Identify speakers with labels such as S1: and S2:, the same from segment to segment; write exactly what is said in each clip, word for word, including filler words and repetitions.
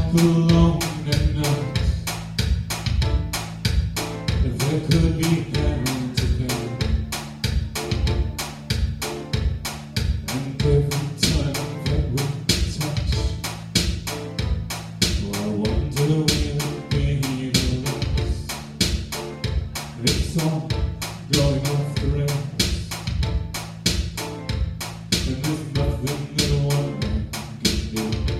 S1: alone at night. If there could be heaven to pay, and every time that we touch, well, I wonder will be the last. It's all going off the rails, and there's nothing that one can do.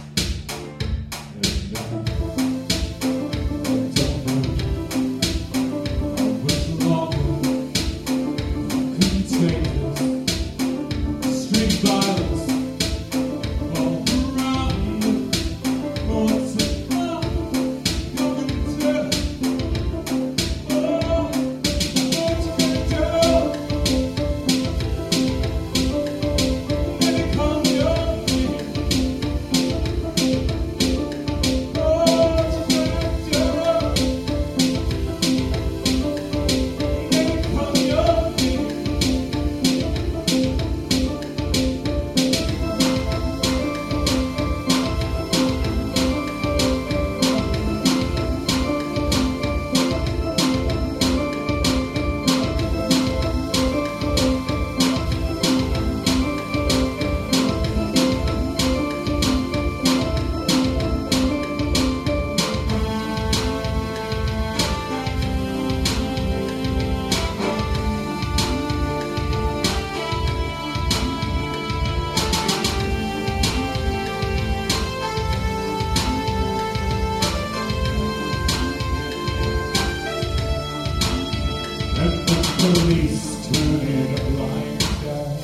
S1: And the police turning a blind eye,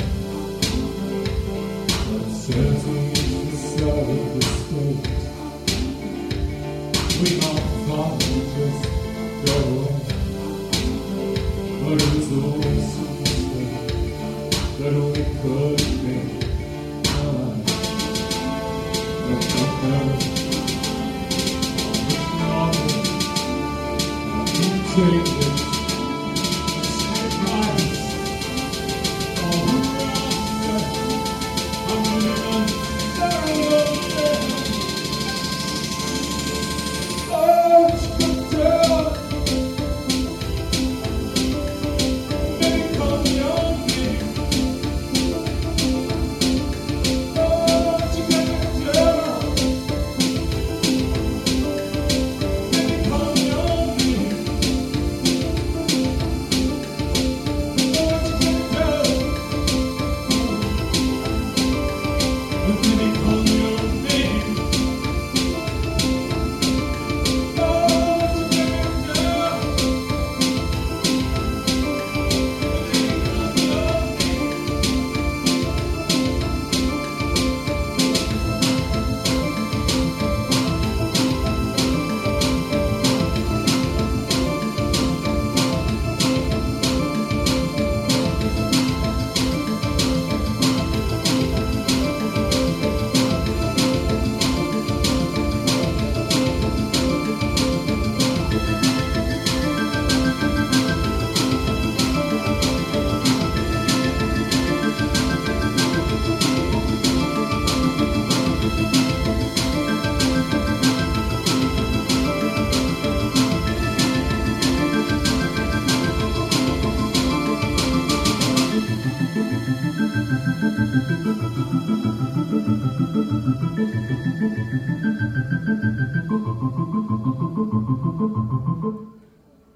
S1: but says he's the side of the state. We all thought we'd just go away, but it was always a mistake that we could make alright. But no matter how much longer I can take it,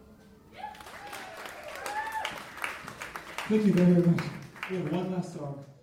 S2: Thank you very much. We have one last song.